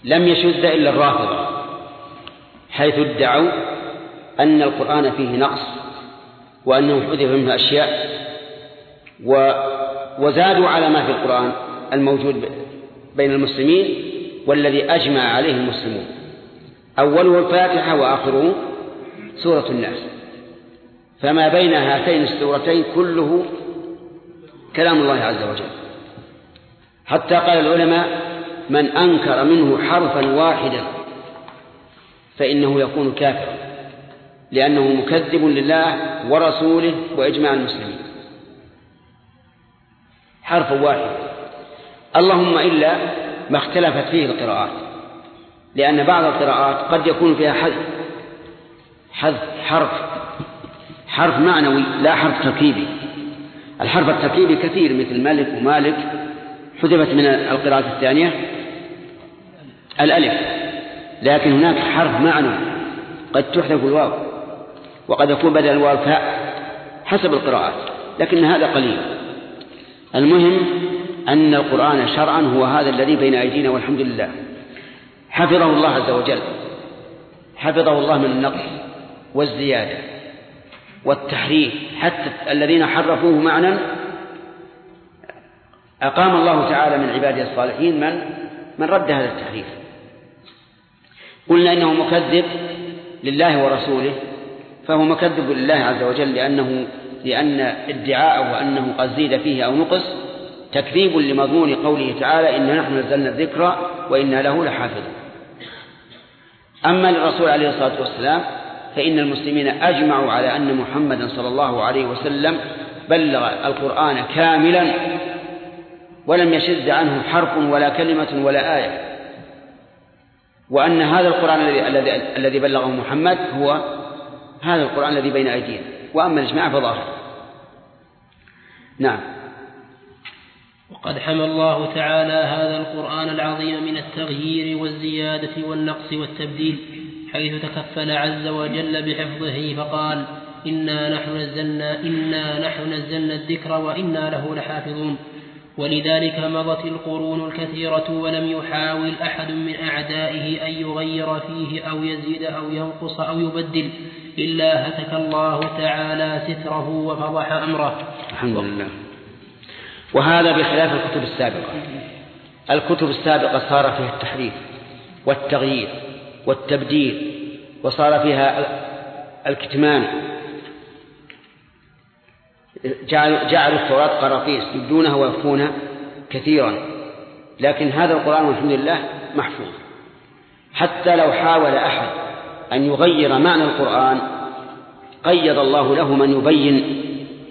لم يشذ إلا الرافضة، حيث ادعوا أن القرآن فيه نقص وأنه حذف منه أشياء، وزادوا على ما في القرآن الموجود بين المسلمين والذي أجمع عليه المسلمون، أوله الفاتحة وآخره سورة الناس، فما بين هاتين السورتين كله كلام الله عز وجل. حتى قال العلماء: من أنكر منه حرفا واحدا فإنه يكون كافرا، لأنه مكذب لله ورسوله وإجماع المسلمين. حرف واحد، اللهم إلا ما اختلفت فيه القراءات، لأن بعض القراءات قد يكون فيها حذف حرف معنوي لا حرف تركيبي. الحرف التركيبي كثير مثل ملك ومالك، حذفت من القراءة الثانية الألف، لكن هناك حرف معنوي قد تحذف الواو، وقد يكون بدل الواو فاء حسب القراءات، لكن هذا قليل. المهم أن القرآن شرعا هو هذا الذي بين أيدينا، والحمد لله حفظه الله عز وجل، حفظه الله من النقص والزيادة والتحريف، حتى الذين حرفوه معنى أقام الله تعالى من عباده الصالحين من رد هذا التحريف. قلنا إنه مكذب لله ورسوله، فهو مكذب لله عز وجل لأن ادعاءه أنه قد زيد فيه أو نقص تكذيب لمضمون قوله تعالى: إنا نحن نزلنا الذكر وإنا له لحافظون. أما للرسول عليه الصلاة والسلام فإن المسلمين أجمعوا على أن محمدا صلى الله عليه وسلم بلغ القرآن كاملا ولم يشذ عنه حرف ولا كلمة ولا آية، وأن هذا القرآن الذي بلغه محمد هو هذا القرآن الذي بين أيدينا، وأما الإجماع فظاهر. نعم. وقد حمى الله تعالى هذا القرآن العظيم من التغيير والزيادة والنقص والتبديل، حيث تكفل عز وجل بحفظه فقال: إنا نحن نزلنا الذكر وإنا له لحافظون. ولذلك مضت القرون الكثيرة ولم يحاول أحد من أعدائه أن يغير فيه أو يزيد أو ينقص أو يبدل، إلا هتك الله تعالى ستره وفضح أمره. الحمد لله. وهذا بخلاف الكتب السابقة. الكتب السابقة صار فيها التحريف والتغيير والتبديل، وصار فيها الكتمان، جعلوا التوراة قراطيس يبدونها ويخفونها كثيرا، لكن هذا القرآن والحمد لله محفوظ. حتى لو حاول أحد أن يغير معنى القرآن قيض الله له من يبين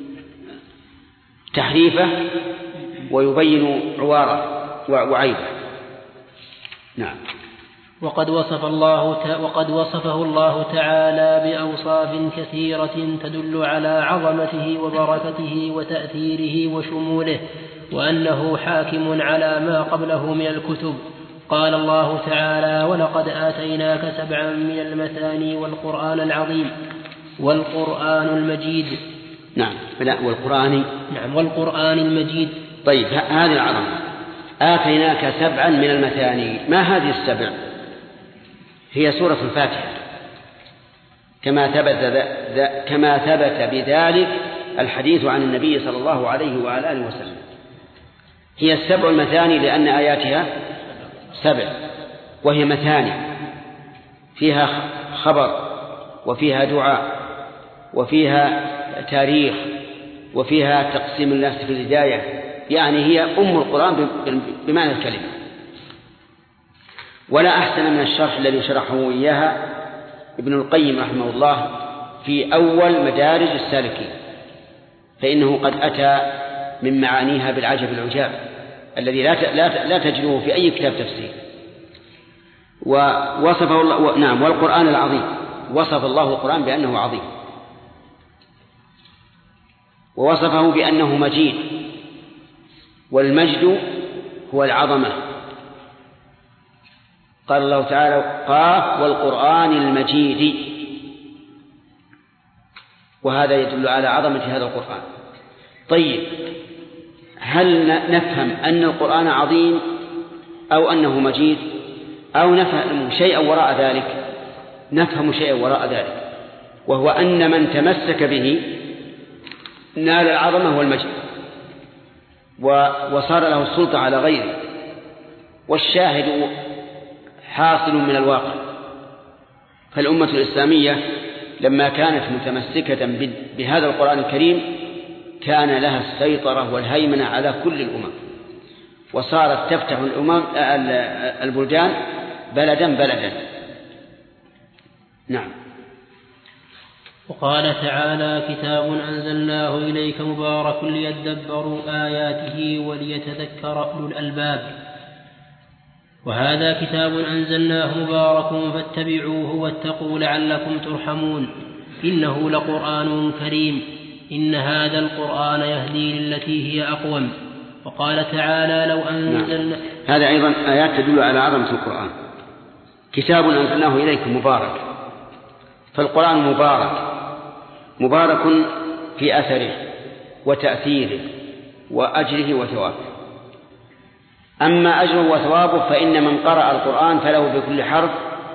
تحريفه ويبين عواره وعيبه. نعم. وقد وصفه الله تعالى بأوصاف كثيرة تدل على عظمته وبركته وتأثيره وشموله، وأنه حاكم على ما قبله من الكتب. قال الله تعالى: ولقد آتيناك 7 من المثاني والقرآن العظيم والقرآن المجيد. نعم. والقرآن المجيد. طيب، هذه العظمة. آتيناك 7 من المثاني، ما هذه 7؟ هي سورة الفاتحة، كما ثبت بذلك الحديث عن النبي صلى الله عليه وعلى آله وسلم. هي 7 المثاني لأن آياتها 7، وهي مثاني فيها خبر وفيها دعاء وفيها تاريخ وفيها تقسيم الناس في الهداية، يعني هي أم القرآن بمعنى الكلمة. ولا أحسن من الشرح الذي شرحه إياها ابن القيم رحمه الله في أول مدارج السالكين، فإنه قد أتى من معانيها بالعجب العجاب الذي لا تجده في أي كتاب تفسير. ووصفه الله. نعم. والقرآن العظيم، وصف الله القرآن بأنه عظيم، ووصفه بأنه مجيد، والمجد هو العظمة. قال الله تعالى: قاف والقرآن المجيد، وهذا يدل على عظمة هذا القرآن. طيب، هل نفهم أن القرآن عظيم أو أنه مجيد؟ أو نفهم شيئا وراء ذلك، وهو أن من تمسك به نال العظمة والمجد وصار له السلطة على غيره. والشاهد حاصل من الواقع. فالأمة الإسلامية لما كانت متمسكة بهذا القرآن الكريم كان لها السيطرة والهيمنة على كل الأمم، وصارت تفتح البلدان بلدا. نعم. وقال تعالى: كتاب أنزلناه إليك مبارك ليدبروا آياته وليتذكر أولو الألباب. وهذا كتاب أنزلناه مبارك فاتبعوه واتقوا لعلكم ترحمون، إنه لقرآن كريم، إن هذا القرآن يهدي للتي هي أقوم. وقال تعالى: لو أنزلنا هذا أيضا آيات تدل على عظمة القرآن. كتاب أنزلناه إليك مبارك، فالقرآن مبارك في أثره وتأثيره وأجره وثوابه. أما أجره وثوابه فإن من قرأ القرآن فله بكل حرف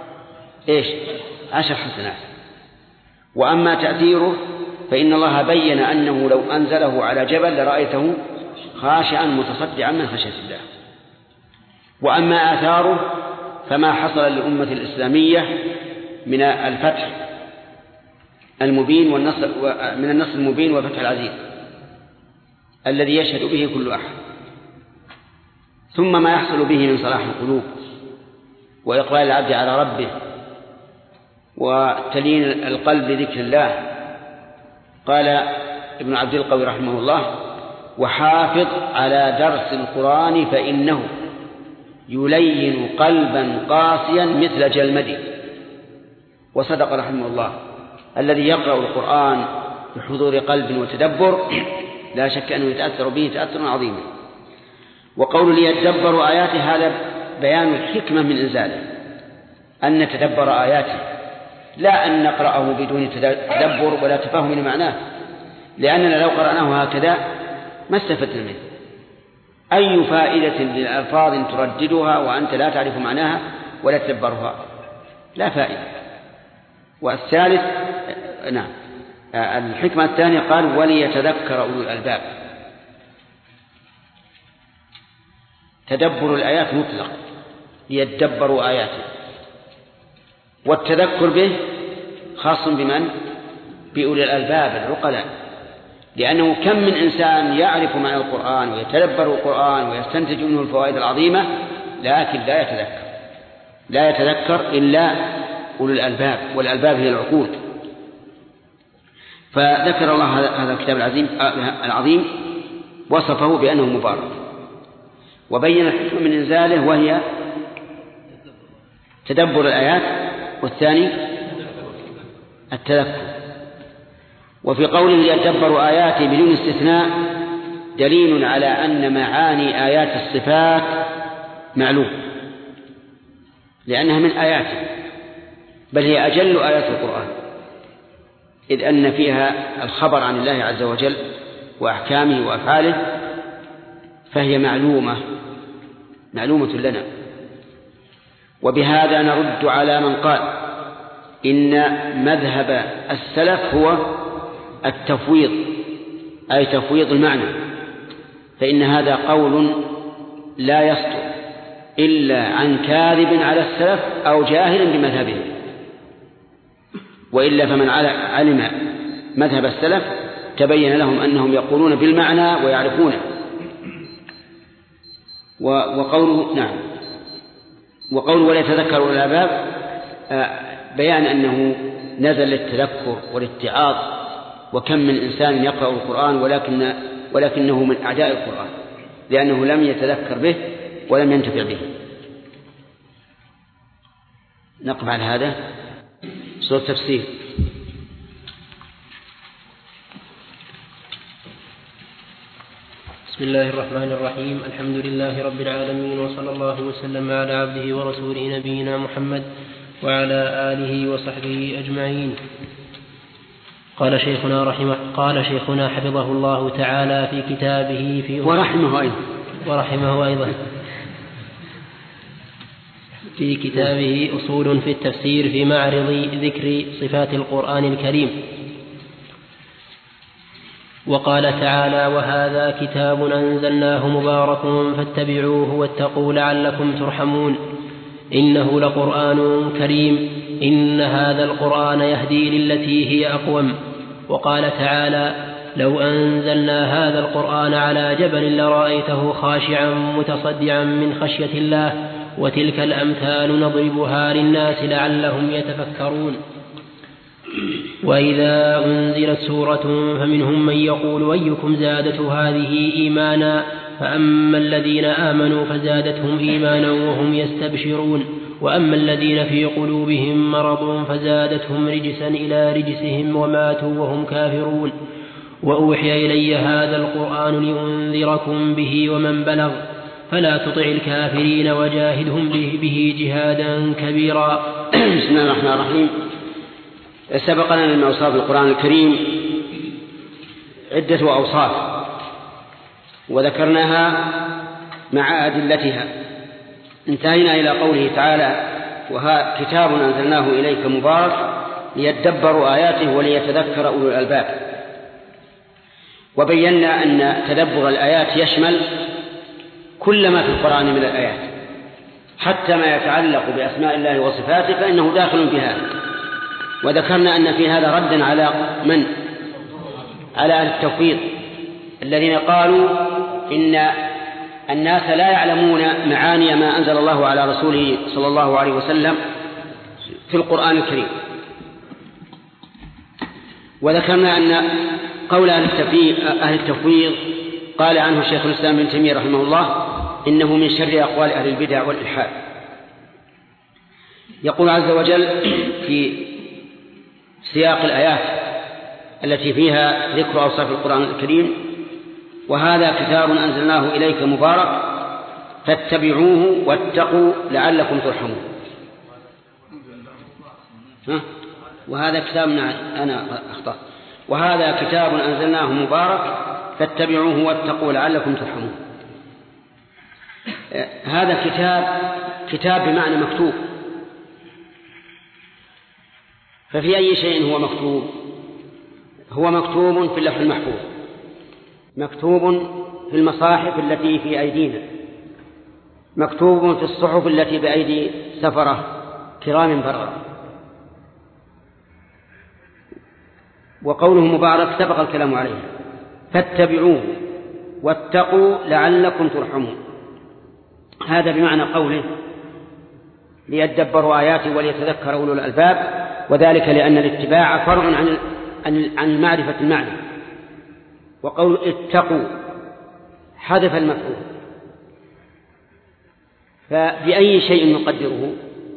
10 حسنات. وأما تأثيره فإن الله بين أنه لو أنزله على جبل لرأيته خاشعا متصدعا من خشية الله. وأما آثاره فما حصل للأمة الإسلامية من الفتح المبين من النصر المبين وفتح العزيز الذي يشهد به كل أحد، ثم ما يحصل به من صلاح القلوب وإقبال العبد على ربه وتلين القلب بذكر الله. قال ابن عبد القوي رحمه الله: وحافظ على درس القرآن فإنه يلين قلبا قاسيا مثل جلمد. وصدق رحمه الله، الذي يقرأ القرآن بحضور قلب وتدبر لا شك أنه يتأثر به تأثرا عظيما. وقول ليتدبروا آياته هذا بيان الحكمة من إنزاله، أن نتدبر آياته، لا أن نقرأه بدون تدبر ولا تفهم من معناه، لأننا لو قرأناه هكذا ما استفدنا منه. أي فائدة للألفاظ ترددها وأنت لا تعرف معناها ولا تدبرها؟ لا فائدة. والثالث الحكمة الثانية قال: وليتذكر أولو الألباب. تدبر الآيات مطلق، ليتدبروا آياته، والتذكر به خاص بمن؟ بأولي الألباب العقلاء، لأنه كم من إنسان يعرف معنى القرآن ويتدبر القرآن ويستنتج منه الفوائد العظيمة، لكن لا يتذكر إلا أولي الألباب، والألباب هي العقول. فذكر الله هذا الكتاب العظيم وصفه بأنه مبارك، وبين الحكمة من إنزاله وهي تدبر الآيات، والثاني التذكر. وفي قوله ليتدبروا آياته بدون استثناء دليل على أن معاني آيات الصفات معلوم، لأنها من آياته، بل هي أجل آيات القرآن، إذ أن فيها الخبر عن الله عز وجل وأحكامه وأفعاله، فهي معلومة لنا. وبهذا نرد على من قال إن مذهب السلف هو التفويض، أي تفويض المعنى، فإن هذا قول لا يصدر إلا عن كاذب على السلف أو جاهل بمذهبه، وإلا فمن علم مذهب السلف تبين لهم أنهم يقولون بالمعنى ويعرفونه. وقوله وليتذكروا الألباب بيان أنه نزل للتذكر والاتعاظ، وكم من إنسان يقرأ القرآن ولكنه من أعداء القرآن، لأنه لم يتذكر به ولم ينتفع به. نقف على هذا. سورة التفسير. بسم الله الرحمن الرحيم. الحمد لله رب العالمين، وصلى الله وسلم على عبده ورسوله نبينا محمد وعلى آله وصحبه أجمعين. قال شيخنا حفظه الله تعالى في كتابه ورحمه أيضا في كتابه أصول في التفسير في معرض ذكر صفات القرآن الكريم. وقال تعالى: وهذا كتاب أنزلناه مبارك فاتبعوه واتقوا لعلكم ترحمون إنه لقرآن كريم إن هذا القرآن يهدي للتي هي أقوم. وقال تعالى: لو أنزلنا هذا القرآن على جبل لرأيته خاشعا متصدعا من خشية الله وتلك الأمثال نضربها للناس لعلهم يتفكرون. وإذا أنزلت سورة فمنهم من يقول أيكم زادته هذه إيمانا فأما الذين آمنوا فزادتهم إيمانا وهم يستبشرون وأما الذين في قلوبهم مرض فزادتهم رجسا إلى رجسهم وماتوا وهم كافرون. وأوحي إلي هذا القرآن لأنذركم به ومن بلغ فلا تطع الكافرين وجاهدهم به جهادا كبيرا. بسم الله الرحمن الرحيم. سبقنا من أوصاف القرآن الكريم عدة أوصاف وذكرناها مع أدلتها. انتهينا إلى قوله تعالى: وها كتاب أنزلناه إليك مبارك ليدبروا آياته وليتذكر أولو الألباب. وبينا أن تدبر الآيات يشمل كل ما في القرآن من الآيات حتى ما يتعلق بأسماء الله وصفاته فإنه داخل في هذا. وذكرنا أن في هذا ردا على من؟ على أهل التفويض الذين قالوا إن الناس لا يعلمون معاني ما أنزل الله على رسوله صلى الله عليه وسلم في القرآن الكريم. وذكرنا أن قول أهل التفويض قال عنه الشيخ الإسلام ابن تيمية رحمه الله إنه من شر أقوال أهل البدع والإلحاد. يقول عز وجل في سياق الآيات التي فيها ذكر أوصاف القرآن الكريم: وهذا كتاب أنزلناه إليك مبارك فاتبعوه واتقوا لعلكم ترحمون. وهذا كتاب أنا أخطأت. وهذا كتاب أنزلناه مبارك فاتبعوه واتقوا لعلكم ترحمون. هذا كتاب بمعنى مكتوب. ففي أي شيء هو مكتوب؟ هو مكتوب في اللوح المحفوظ، مكتوب في المصاحف التي في أيدينا، مكتوب في الصحف التي بأيدي سفرة كرام بررة. وقوله مبارك سبق الكلام عليه: فاتبعوه واتقوا لعلكم ترحمون. هذا بمعنى قوله ليدبروا آياته وليتذكر أولو الألباب، وذلك لأن الاتباع فرع عن معرفة المعنى. وقول اتقوا حذف المفعول، فبأي شيء نقدره؟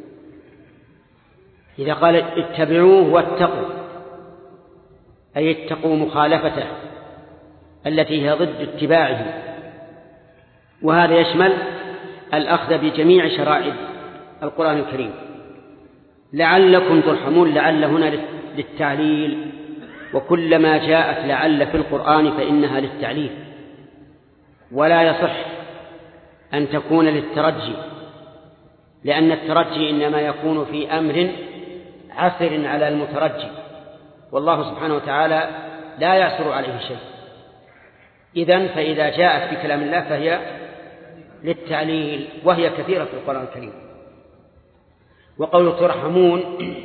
إذا قال اتبعوه واتقوا أي اتقوا مخالفته التي هي ضد اتباعه. وهذا يشمل الأخذ بجميع شرائع القرآن الكريم. لعلكم ترحمون، لعل هنا للتعليل، وكلما جاءت لعل في القرآن فإنها للتعليل، ولا يصح أن تكون للترجي، لأن الترجي إنما يكون في أمر عسر على المترجي، والله سبحانه وتعالى لا يعسر عليه شيء. إذن فإذا جاءت في كلام الله فهي للتعليل، وهي كثيرة في القرآن الكريم. وقول ترحمون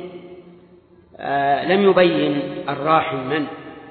لم يبين الراحم من،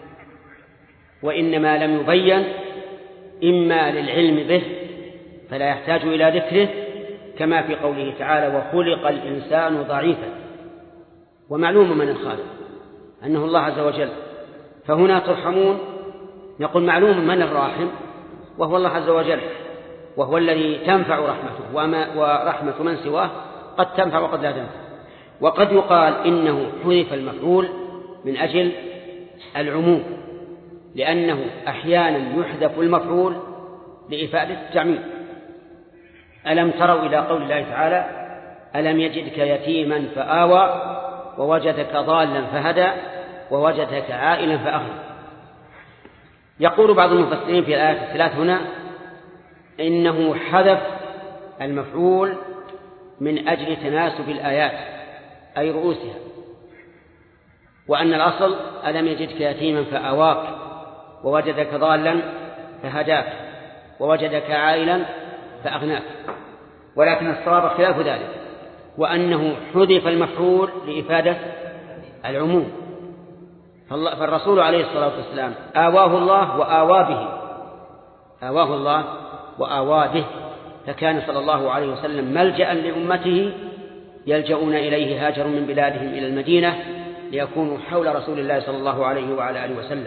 وإنما لم يبين إما للعلم به فلا يحتاج إلى ذكره، كما في قوله تعالى: وخلق الإنسان ضعيفا. ومعلوم من الخالق أنه الله عز وجل، فهنا ترحمون نقول معلوم من الراحم وهو الله عز وجل، وهو الذي تنفع رحمته، ورحمة من سواه قد تنفع وقد لا تنفع. وقد يقال إنه حذف المفعول من أجل العموم، لأنه أحيانا يحذف المفعول لإفادة التعميم. ألم تروا إلى قول الله تعالى: ألم يجدك يتيما فآوى ووجدك ضالا فهدى ووجدك عائلا فأغنى. يقول بعض المفسرين في الآيات الثلاث هنا إنه حذف المفعول من أجل تناسب الآيات أي رؤوسها، وأن الأصل ألم يجدك يتيما فآواك ووجدك ضالا فهداك ووجدك عائلا فأغناك، ولكن الصواب خلاف ذلك، وأنه حذف المفعول لإفادة العموم. فالرسول عليه الصلاة والسلام آواه الله وآوى به، آواه الله وآوى به، فكان صلى الله عليه وسلم ملجأ لأمته يلجؤون إليه هاجروا من بلادهم إلى المدينة ليكونوا حول رسول الله صلى الله عليه وعلى آله وسلم.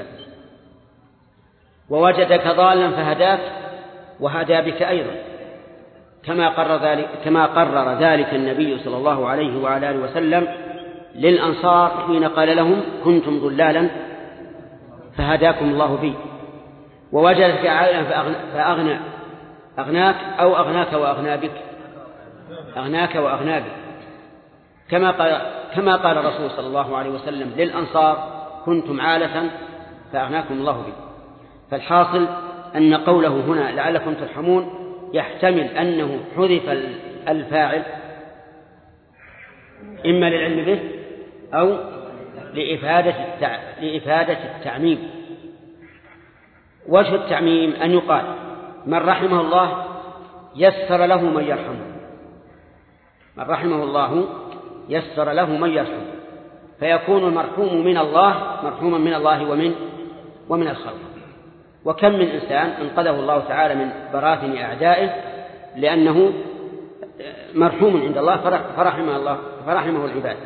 ووجدك ضالا فهداك وهدى بك أيضا، كما قرر ذلك النبي صلى الله عليه وعلى آله وسلم للأنصار حين قال لهم كنتم ضلالا فهداكم الله بي. ووجدك عائلا أغناك أو أغناك وأغنى بك، أغناك وأغنى بك، كما قال الرسول صلى الله عليه وسلم للأنصار كنتم عالة فأغناكم الله بي. فالحاصل أن قوله هنا لعلكم ترحمون يحتمل أنه حذف الفاعل إما للعلم به أو لإفادة التعميم. وجه التعميم أن يقال من رحمه الله يسر له من يرحمه، من رحمه الله يسر له من يرحمه، فيكون المرحوم من الله مرحوما من الله ومن الخلق. وكم من إنسان انقذه الله تعالى من براثن أعدائه لأنه مرحوم عند الله فرحمه العباد.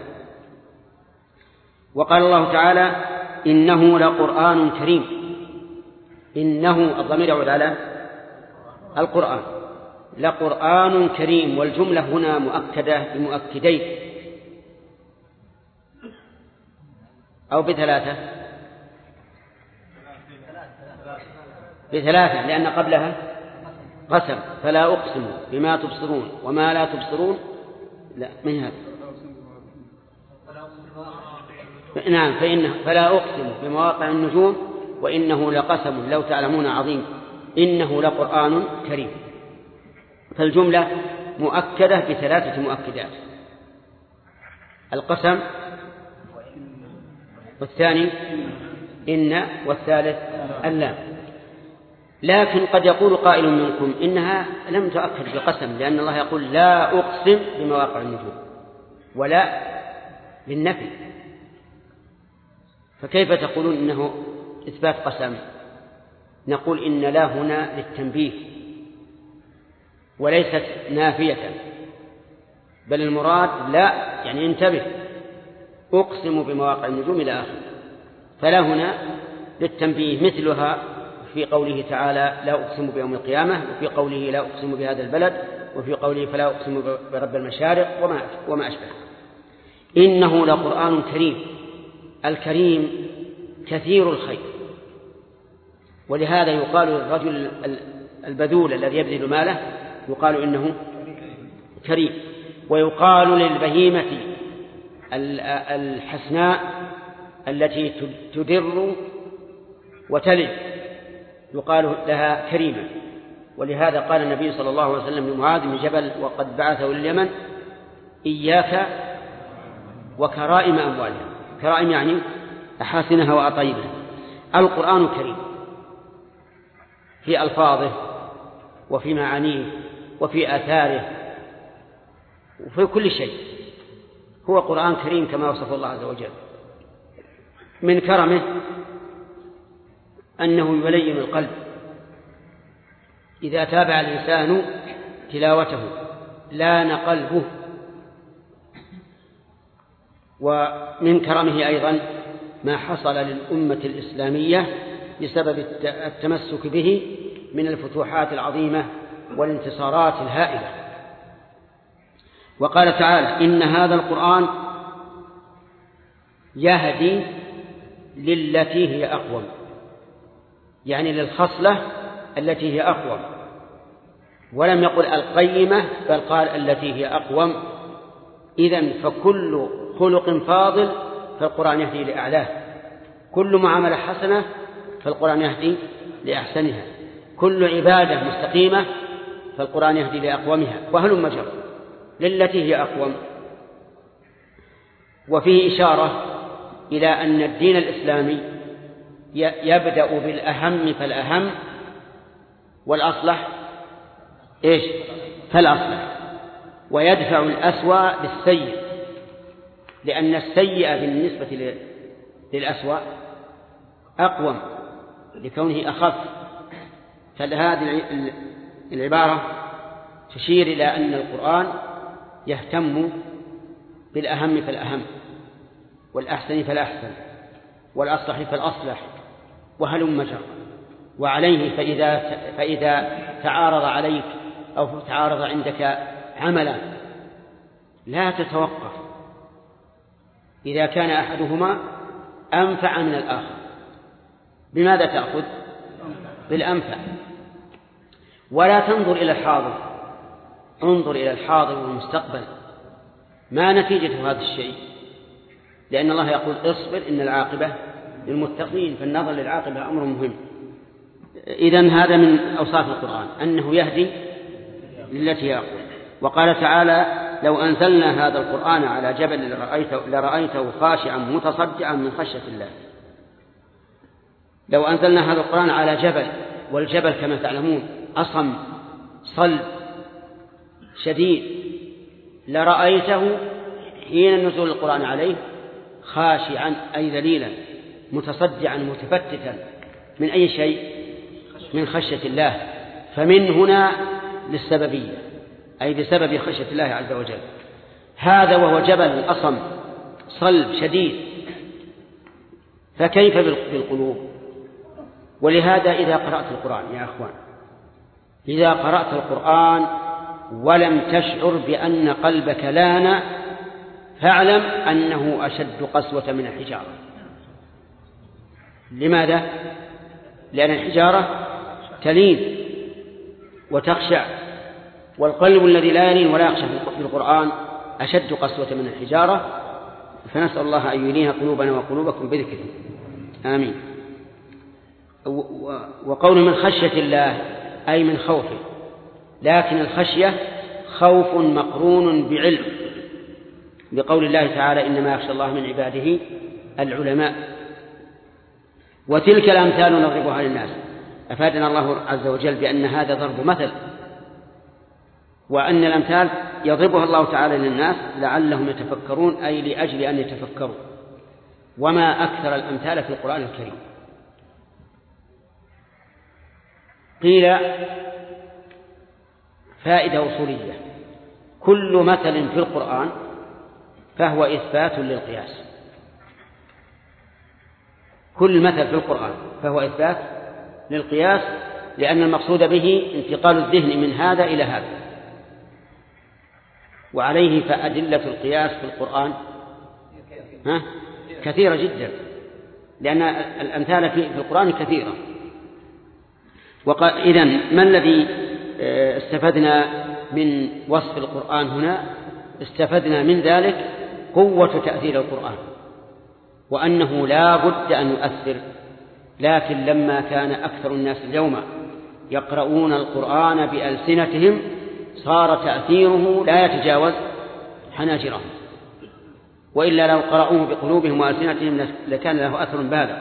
وقال الله تعالى إنه لقرآن كريم، إنه الضمير يعود على القرآن، لقرآن كريم، والجملة هنا مؤكدة بمؤكدين أو بثلاثة لأن قبلها قسم، فلا أقسم بما تبصرون وما لا تبصرون، لا من هذا نعم فلا أقسم بمواقع النجوم وإنه لقسم لو تعلمون عظيم إنه لقرآن كريم. فالجملة مؤكدة بثلاثة مؤكدات، القسم والثاني إن والثالث اللام. لكن قد يقول قائل منكم إنها لم تؤكد بقسم، لأن الله يقول لا أقسم بمواقع النجوم ولا للنفي، فكيف تقولون إنه إثبات قسم؟ نقول إن لا هنا للتنبيه وليست نافية، بل المراد لا يعني انتبه أقسم بمواقع النجوم إلى آخر، فلا هنا للتنبيه، مثلها في قوله تعالى لا أقسم بيوم القيامة، وفي قوله لا أقسم بهذا البلد، وفي قوله فلا أقسم برب المشارق وما أشبه. إنه لقرآن كريم، الكريم كثير الخير، ولهذا يقال للرجل البذول الذي يبذل ماله يقال إنه كريم، ويقال للبهيمة الحسناء التي تدر وتلد يقال لها كريمة. ولهذا قال النبي صلى الله عليه وسلم لمعاذ بن جبل وقد بعثه لليمن إياك وكرائم أموالها، كرائم يعني أحاسنها وأطيبها. القرآن كريم في ألفاظه وفي معانيه وفي آثاره وفي كل شيء، هو قرآن كريم كما وصف الله عز وجل. من كرمه أنه يلين القلب إذا تابع الإنسان تلاوته لان قلبه. ومن كرمه أيضا ما حصل للأمة الإسلامية بسبب التمسك به من الفتوحات العظيمة والانتصارات الهائلة. وقال تعالى إن هذا القرآن يهدي للتي هي أقوم، يعني للخصلة التي هي أقوم، ولم يقل القيمة بل قال التي هي أقوم. إذن فكل خلق فاضل فالقرآن يهدي لأعلاه، كل معاملة حسنة فالقرآن يهدي لأحسنها، كل عبادة مستقيمة فالقرآن يهدي لأقومها، وهل مجر. للتي هي أقوم. وفيه إشارة إلى أن الدين الإسلامي يبدأ بالأهم فالأهم، والأصلح إيش؟ فالأصلح، ويدفع الأسوأ بالسيء، لأن السيء بالنسبة للأسوأ أقوم لكونه أخف. فهذه العبارة تشير إلى أن القرآن يهتم بالأهم فالأهم، والأحسن فالأحسن، والأصلح فالأصلح، وهلم جرا. وعليه فإذا تعارض عليك أو تعارض عندك عملا لا تتوقف إذا كان أحدهما أنفع من الآخر. بماذا تأخذ؟ بالأنفع. ولا تنظر إلى الحاضر، انظر إلى الحاضر والمستقبل، ما نتيجة هذا الشيء؟ لأن الله يقول اصبر إن العاقبة للمتقين، فالنظر للعاقبة أمر مهم. إذن هذا من أوصاف القرآن أنه يهدي للتي هي أقوم. وقال تعالى لو أنزلنا هذا القرآن على جبل لرأيته خاشعا متصدعا من خشية الله. لو أنزلنا هذا القرآن على جبل، والجبل كما تعلمون أصم صلب شديد، لرأيته حين نزول القرآن عليه خاشعا أي ذليلا متصدعا متفتتا من أي شيء؟ من خشية الله. فمن هنا للسببية، أي بسبب خشية الله عز وجل. هذا وهو جبل أصم صلب شديد، فكيف بالقلوب؟ ولهذا إذا قرأت القرآن يا أخوان، إذا قرأت القرآن ولم تشعر بأن قلبك لان، فاعلم أنه أشد قسوة من الحجارة. لماذا؟ لأن الحجارة تلين وتخشع، والقلب الذي لا يلين ولا يخشع في القرآن أشد قسوة من الحجارة. فنسأل الله أن يلين قلوبنا وقلوبكم بذكره، آمين. وقول من خشية الله أي من خوفه، لكن الخشية خوف مقرون بعلم، بقول الله تعالى إنما يخشى الله من عباده العلماء. وتلك الأمثال نضربها للناس. أفادنا الله عز وجل بأن هذا ضرب مثل، وأن الأمثال يضربها الله تعالى للناس لعلهم يتفكرون، أي لأجل أن يتفكروا. وما أكثر الأمثال في القرآن الكريم. قيل فائدة أصولية: كل مثل في القرآن فهو إثبات للقياس. كل مثل في القرآن فهو إثبات للقياس، لأن المقصود به انتقال الذهن من هذا إلى هذا. وعليه فأدلة القياس في القرآن كثيرة جدا، لأن الأمثال في القرآن كثيرة. إذن ما الذي استفدنا من وصف القرآن هنا؟ استفدنا من ذلك قوة تأثير القرآن، وأنه لا بد أن يؤثر. لكن لما كان أكثر الناس اليوم يقرؤون القرآن بألسنتهم صار تأثيره لا يتجاوز حناجرهم، وإلا لو قرأوه بقلوبهم وألسنتهم لكان له أثر بالغ.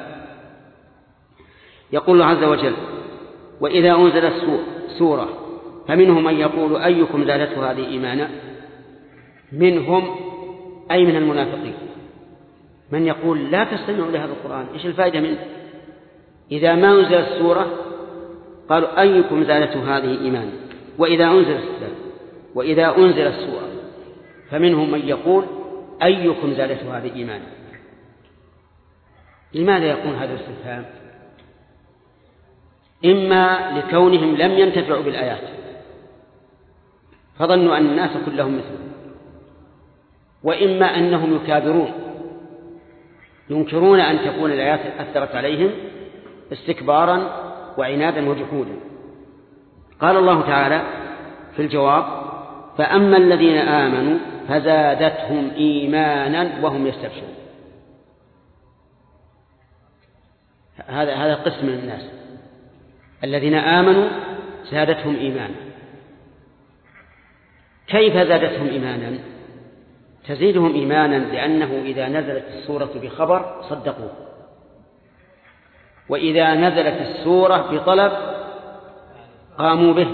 يقول الله عز وجل: وإذا أنزلت سورة فمنهم من يقول أيكم زادته هذه إيمانا. منهم أي من المنافقين من يقول لا تستمعوا لهذا القرآن، إيش الفائدة منه؟ إذا ما أنزلت السورة قالوا أيكم زادته هذه إيمانا. وإذا أنزلت السورة فمنهم من يقول أيكم زادته هذه إيمانا. لماذا يكون هذا الاستفهام؟ إما لكونهم لم ينتفعوا بالآيات فظنوا أن الناس كلهم مثلهم، وإما أنهم يكابرون ينكرون أن تكون الآيات أثرت عليهم استكبارا وعنادا وجحودا. قال الله تعالى في الجواب: فأما الذين آمنوا فزادتهم إيمانا وهم يستبشرون. هذا قسم من الناس، الذين آمنوا زادتهم إيمانا. كيف زادتهم إيمانا؟ تزيدهم إيمانا لأنه إذا نزلت السورة بخبر صدقوه، وإذا نزلت السورة بطلب قاموا به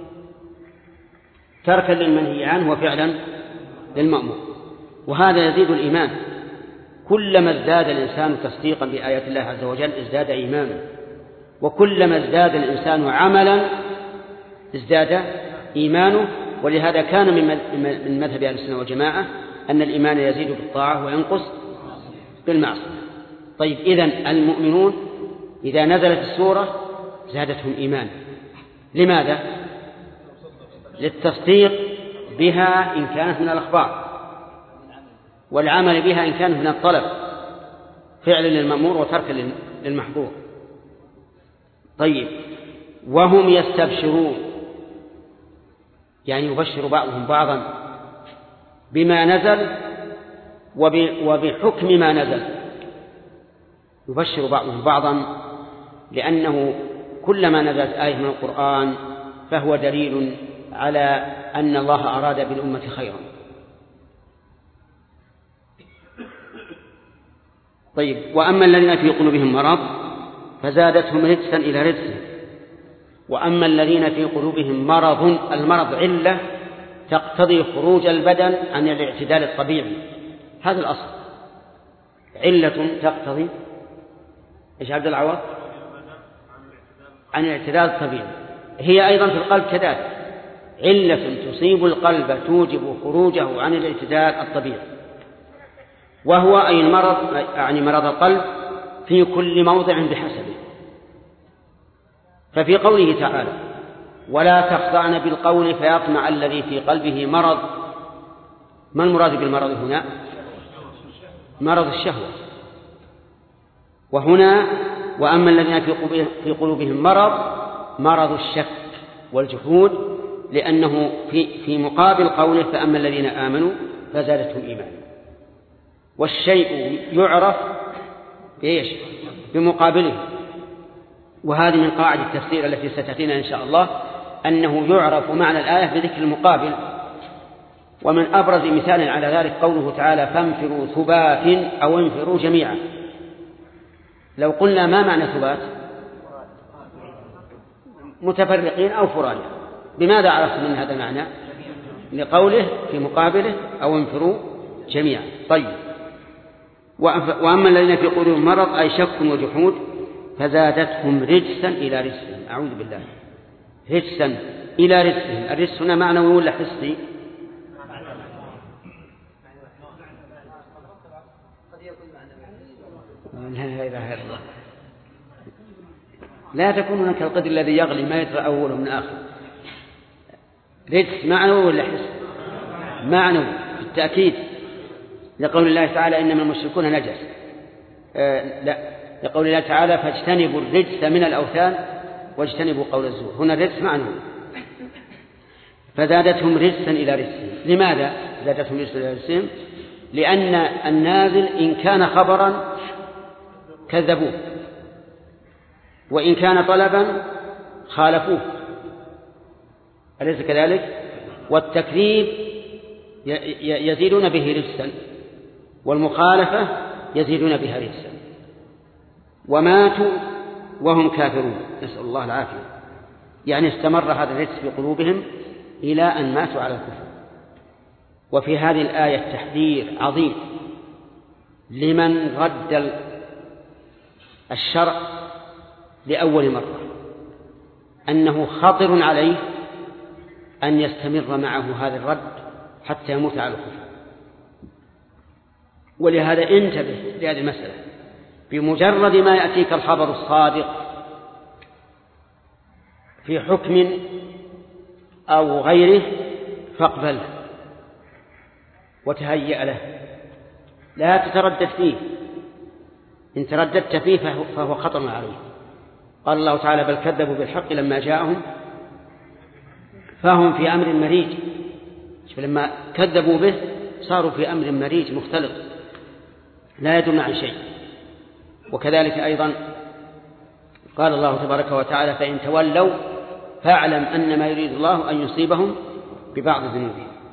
تركا للمنهي عنه وفعلا للمأمور، وهذا يزيد الإيمان. كلما ازداد الإنسان تصديقا بآيات الله عز وجل ازداد إيمانه، وكلما ازداد الإنسان عملا ازداد إيمانه. ولهذا كان من مذهب أهل السنة والجماعة أن الإيمان يزيد بالطاعة وينقص بالمعصية. طيب، إذن المؤمنون إذا نزلت السورة زادتهم إيمان. لماذا؟ للتصديق بها إن كانت من الأخبار، والعمل بها إن كانت من الطلب، فعل للمأمور وترك للمحظور. طيب، وهم يستبشرون، يعني يبشر بعضهم بعضا بما نزل وبحكم ما نزل. يبشر بعضهم بعضا لأنه كلما نزلت آية من القرآن فهو دليل على أن الله أراد بالأمة خيرا. طيب، وأما الذين في قلوبهم مرض فزادتهم رجسا إلى رجسهم. وأما الذين في قلوبهم مرض، المرض علة تقتضي خروج البدن عن الاعتدال الطبيعي، هذا الأصل، علة تقتضي إيش عبد العوض؟ عن الاعتدال الطبيعي. هي أيضا في القلب كذلك، علة تصيب القلب توجب خروجه عن الاعتدال الطبيعي، وهو أي المرض، يعني مرض القلب في كل موضع بحسبه. ففي قوله تعالى ولا تخضعن بالقول فيطمع الذي في قلبه مرض، ما المراد بالمرض هنا؟ مرض الشهوة. وهنا وأما الذين في قلوبهم مرض الشك والجحود، لأنه في مقابل قوله فأما الذين آمنوا فزادتهم إيمانا. والشيء يعرف بإيش؟ بمقابله. وهذه من قواعد التفسير التي ستأتينا إن شاء الله، أنه يعرف معنى الآية بذكر المقابل. ومن أبرز مثال على ذلك قوله تعالى فانفروا ثبات أو انفروا جميعا. لو قلنا ما معنى ثبات؟ متفرقين أو فرادى. بماذا عرفت من هذا المعنى؟ لقوله في مقابله أو انفروا جميعا. طيب، وأما الذين في قلوبهم مرض أي شك وجحود فزادتهم رجسا إلى رجسهم. أعوذ بالله، رجسا إلى رجسهم. الرجس هنا معنوي ولا حسي؟ لا إله إلا الله، لا تكون هناك القدر الذي يغلي ما يدرى أوله من آخر. رجس معنوي ولا حس؟ معنوي بالتأكيد، لقول الله تعالى إنما المشركون نجس. لا، لقول الله تعالى فاجتنبوا الرجس من الأوثان واجتنبوا قول الزور. هنا الرجس معنوي. فزادتهم رجسا إلى رجسهم. لماذا زادتهم رجسا إلى رجسهم؟ لأن النازل إن كان خبرا كذبوه، وإن كان طلبا خالفوه، أليس كذلك؟ والتكذيب يزيدون به رجسا، والمخالفة يزيدون بها رجسا. وماتوا وهم كافرون، نسأل الله العافية. يعني استمر هذا الرجس في قلوبهم إلى أن ماتوا على الكفر. وفي هذه الآية تحذير عظيم لمن رد الشرع لأول مرة، أنه خطر عليه أن يستمر معه هذا الرد حتى يموت على الكفر. ولهذا انتبه لهذه المسألة. بمجرد ما يأتيك الخبر الصادق في حكم أو غيره فاقبله وتهيأ له، لا تتردد فيه. إن ترددت فيه فهو خطر عليه. قال الله تعالى بل كذبوا بالحق لما جاءهم فهم في أمر مريج. لما كذبوا به صاروا في أمر مريج مختلط لا يدل عن شيء. وكذلك أيضا قال الله تبارك وتعالى فإن تولوا فاعلم أن ما يريد الله أن يصيبهم ببعض ذنوبهم.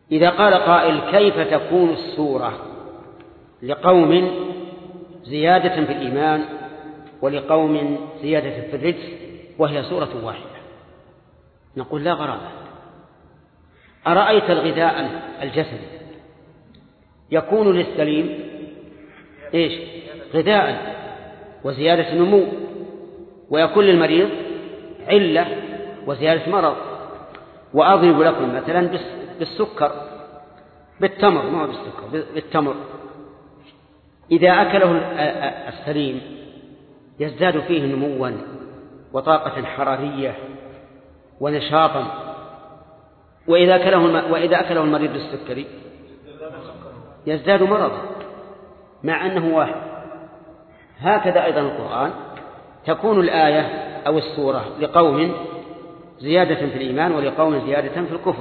إذا قال قائل كيف تكون السورة لقوم زيادة في الإيمان ولقوم زيادة في الرجس وهي سورة واحدة؟ نقول لا غرابة. أرأيت الغذاء الجسدي يكون للسليم إيش؟ غذاء وزيادة نمو، ويكون للمريض علة وزيادة مرض. وأضرب لكم مثلا بالسكر، بالتمر، ما هو بالسكر، بالتمر إذا أكله السليم يزداد فيه نموا وطاقة حرارية ونشاطا، وإذا أكله المريض بالسكري يزداد مرضا مع أنه واحد. هكذا أيضا القرآن تكون الآية أو السورة لقوم زيادة في الإيمان ولقوم زيادة في الكفر.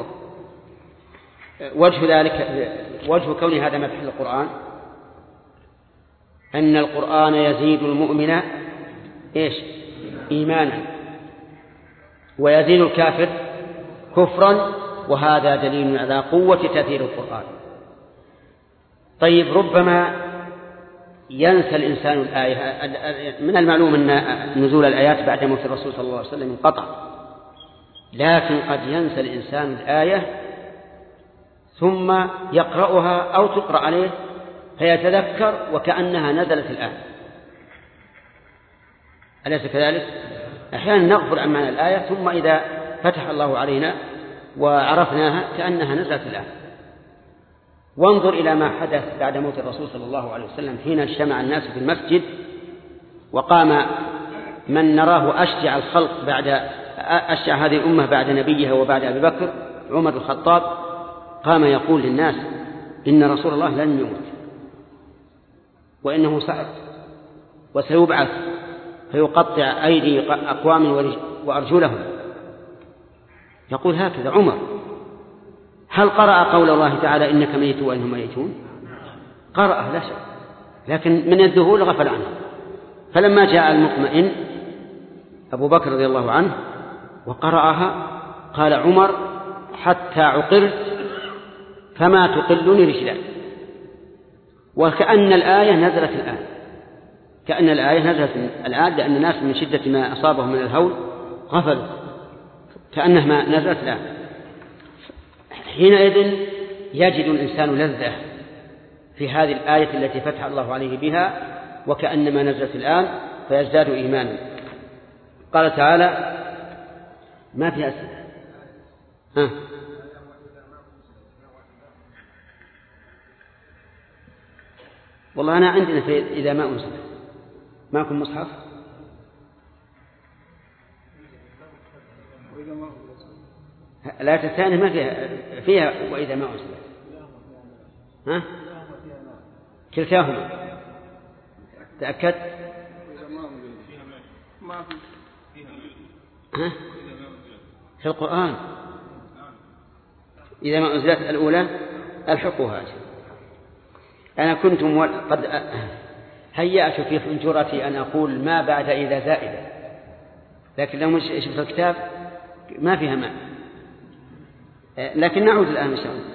وجه كون هذا مدح القرآن أن القرآن يزيد المؤمن إيش؟ إيمانا، ويزيد الكافر كفرا، وهذا دليل على قوة تأثير القرآن. طيب، ربما ينسى الإنسان الآية. من المعلوم أن نزول الآيات بعد موت الرسول صلى الله عليه وسلم انقطع، لكن قد ينسى الإنسان الآية ثم يقرأها أو تقرأ عليه فيتذكر وكأنها نزلت الآن. أليس كذلك؟ أحيانا نغفل عن معنى الآية ثم إذا فتح الله علينا وعرفناها كأنها نزلت الآن. وانظر إلى ما حدث بعد موت الرسول صلى الله عليه وسلم حين اجتمع الناس في المسجد، وقام من نراه أشجع الخلق أشجع هذه الأمة بعد نبيها وبعد أبي بكر، عمر الخطاب، قام يقول للناس إن رسول الله لن يموت وإنه صعد وسيبعث فيقطع أيدي أقوام وأرجلهم. يقول هكذا عمر. هل قرأ قول الله تعالى إنك ميت وإنهم ميتون؟ قرأه لا شك، لكن من الذهول غفل عنه. فلما جاء المطمئن أبو بكر رضي الله عنه وقرأها قال عمر حتى عقرت فما تقلني رجلان. وكأن الآية نزلت الآن، كأن الآية نزلت الآن، لأن الناس من شدة ما أصابهم من الهول غفلوا، كأنها نزلت الآن. حينئذ يجد الإنسان لذة في هذه الآية التي فتح الله عليه بها وكأنما نزلت الآن، فيزداد إيمانا. قال تعالى ما في أسئلة؟ والله أنا عندنا في إذا ما أنزل معكم مصحف لا تستانف ما فيها وإذا ما أنزل كلتاهما تأكد في القرآن إذا ما أنزلت الأولى ألحقوها. أنا كنت قد هيأت في حنجرتي أن أقول ما بعد إذا زائدة، لكن لو شفت الكتاب ما فيها ماء. لكن نعود الآن إن شاء الله.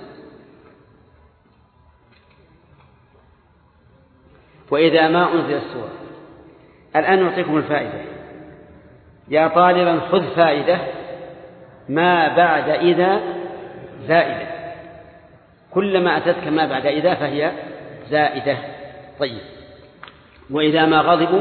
وإذا ما أنزل السورة. الآن نعطيكم الفائدة. يا طالبا خذ فائدة ما بعد إذا زائدة، كلما أتتك ما بعد إذا فهي زائدة. طيب، وإذا ما غضبوا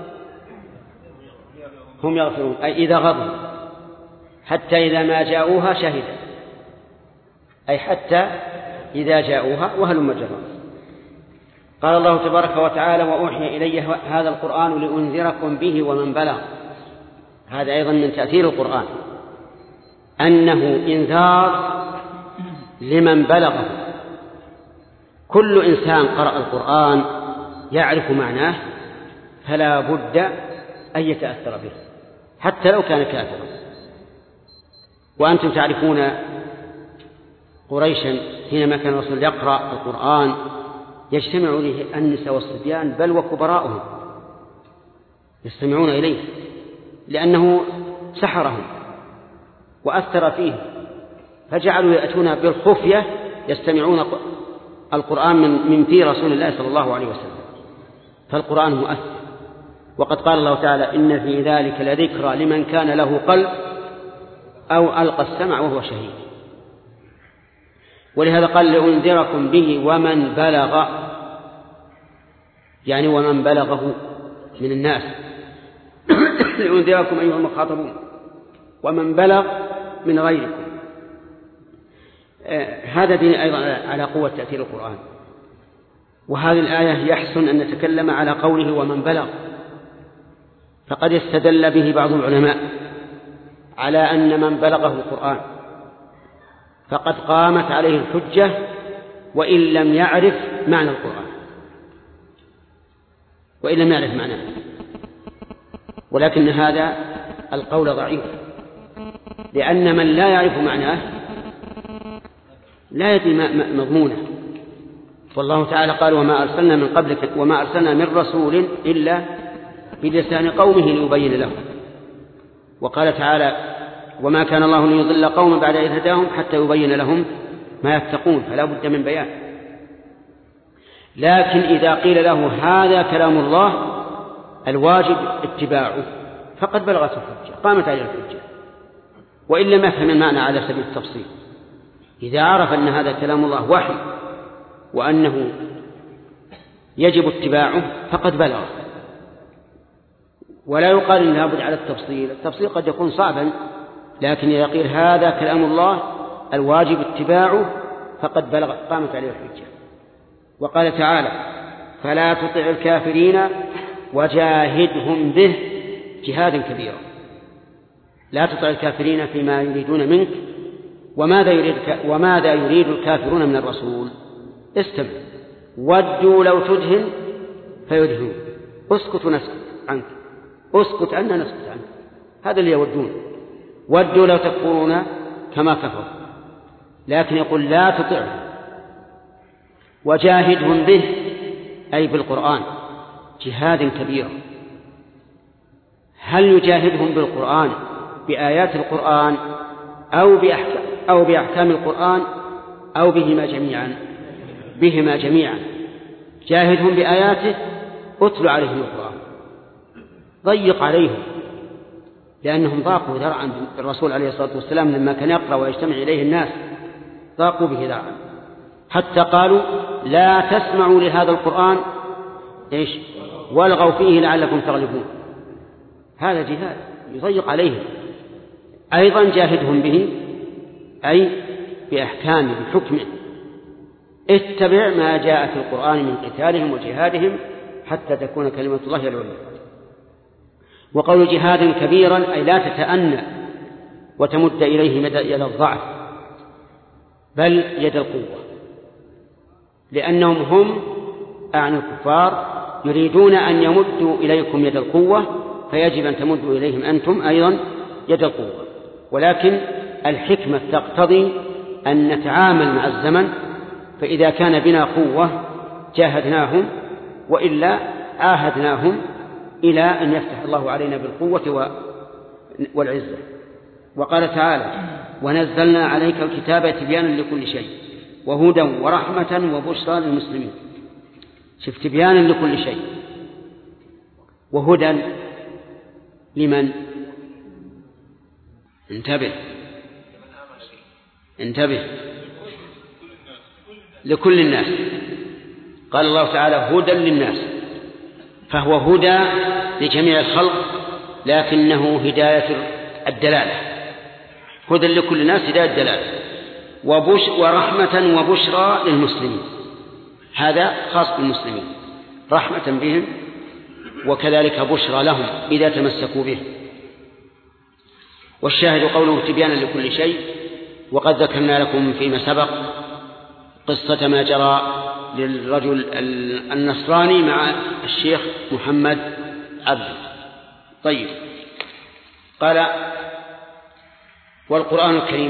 هم يغفرون، أي إذا غضبوا حتى إذا ما جاءوها شهد، أي حتى إذا جاءوها وهلم جرا. قال الله تبارك وتعالى وأوحي إلي هذا القرآن لأنذركم به ومن بلغ. هذا أيضا من تأثير القرآن أنه إنذار لمن بلغه. كل إنسان قرأ القرآن يعرف معناه فلا بد أن يتأثر به حتى لو كان كافرا. وأنتم تعرفون قريشا حينما كان الرسول يقرأ القرآن يجتمع إليه النساء والصبيان بل وكبراؤهم يستمعون إليه لأنه سحرهم وأثر فيه، فجعلوا يأتون بالخفية يستمعون القرآن من في رسول الله صلى الله عليه وسلم. فالقرآن مؤثر. وقد قال الله تعالى إن في ذلك لذكرى لمن كان له قلب أو ألقى السمع وهو شهيد. ولهذا قال لأنذركم به ومن بلغ، يعني ومن بلغه من الناس. لأنذركم أيها المخاطبون ومن بلغ من غيركم. هذا دين أيضا على قوة تأثير القرآن. وهذه الآية يحسن أن نتكلم على قوله ومن بلغ، فقد استدل به بعض العلماء على أن من بلغه القرآن فقد قامت عليه الحجة وإن لم يعرف معنى القرآن، وإن لم يعرف معناه. ولكن هذا القول ضعيف، لأن من لا يعرف معناه لا يدري مضمونه. والله تعالى قال وما أرسلنا من قبلك وما أرسلنا من رسول إلا بلسان قومه ليبين لهم. وقال تعالى وما كان الله ليضل قوما بعد إذ هداهم حتى يبين لهم ما يتقون، فلا بد من بيان. لكن إذا قيل له هذا كلام الله الواجب اتباعه فقد بلغت الحجة، قامت عليه الحجة، وإن لم يفهم المعنى على سبيل التفصيل. إذا عرف أن هذا كلام الله وحي وأنه يجب اتباعه فقد بلغ. ولا يقال إن لابد على التفصيل، التفصيل قد يكون صعبا، لكن إذا قيل هذا كلام الله الواجب اتباعه فقد بلغ، قامت عليه الحجة. وقال تعالى فلا تطع الكافرين وجاهدهم به جهادا كبيرا. لا تطع الكافرين فيما يريدون منك. وماذا يريد الكافرون من الرسول؟ استمع. ودوا لو تدهن فيدهنون. اسكت ونسكت عنك، اسكت أن نسكت عنك. هذا اللي يودون. ودوا لو تكفرون كما كفروا. لكن يقول لا تطعهم وجاهدهم به أي بالقرآن جهاد كبير. هل يجاهدهم بالقرآن بآيات القرآن أو بأحكام القرآن أو بهما جميعا؟ بهما جميعا. جاهدهم بآياته، أتل عليهم القرآن، ضيق عليهم، لأنهم ضاقوا ذرعا بالرسول عليه الصلاة والسلام لما كان يقرأ ويجتمع إليه الناس، ضاقوا به ذرعا حتى قالوا لا تسمعوا لهذا القرآن والغوا فيه لعلكم تغلبون. هذا جهاد يضيق عليهم. أيضا جاهدهم به أي بأحكامه بحكمه. اتبع ما جاء في القرآن من قتالهم وجهادهم حتى تكون كلمة الله هي العليا. وقول جهاد كبيرا أي لا تتأنى وتمد إليه يد الضعف، بل يد القوة، لأنهم هم أعني الكفار يريدون أن يمدوا إليكم يد القوة، فيجب أن تمدوا إليهم أنتم أيضا يد القوة. ولكن الحكمة تقتضي أن نتعامل مع الزمن، فإذا كان بنا قوة جاهدناهم، وإلا عاهدناهم إلى أن يفتح الله علينا بالقوة والعزة. وقال تعالى ونزلنا عليك الكتاب تبيانا لكل شيء وهدى ورحمة وبشرى للمسلمين. شوف، تبيانا لكل شيء وهدى لمن؟ انتبه لكل الناس. قال الله تعالى هدى للناس، فهو هدى لجميع الخلق، لكنه هداية الدلالة. هدى لكل الناس هداية الدلالة. ورحمة وبشرى للمسلمين، هذا خاص بالمسلمين، رحمة بهم وكذلك بشرى لهم إذا تمسكوا به. والشاهد قوله تبيانا لكل شيء. وقد ذكرنا لكم فيما سبق قصة ما جرى للرجل النصراني مع الشيخ محمد عبد. طيب، قال والقرآن الكريم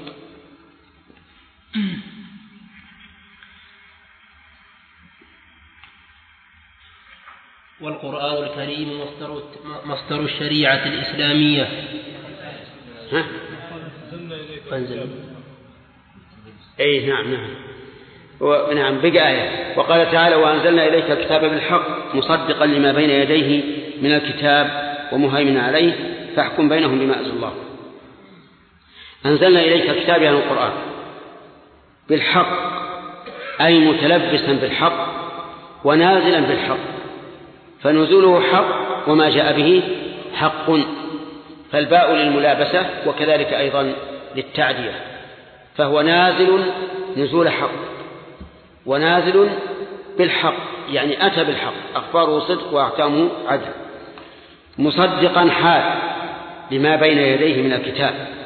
والقرآن الكريم مصدر الشريعة الإسلامية. أي نعم نعم بقى آية. وقال تعالى وأنزلنا إليك الكتاب بالحق مصدقا لما بين يديه من الكتاب ومهيمنا عليه فاحكم بينهم بما أنزل الله. أنزلنا إليك الكتاب يعني القرآن بالحق أي متلبسا بالحق ونازلا بالحق، فنزوله حق وما جاء به حق، فالباء للملابسة وكذلك أيضا للتعدية، فهو نازل نزول حق ونازل بالحق يعني أتى بالحق، أخباره صدق وأحكامه عدل، مصدقا حال لما بين يديه من الكتاب